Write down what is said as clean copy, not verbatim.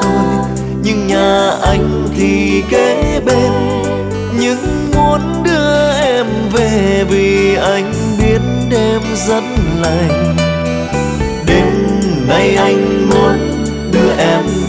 rồi, nhưng nhà anh thì kế bên. Nhưng muốn đưa em về vì anh biết đêm rất lạnh. Đêm nay anh muốn đưa em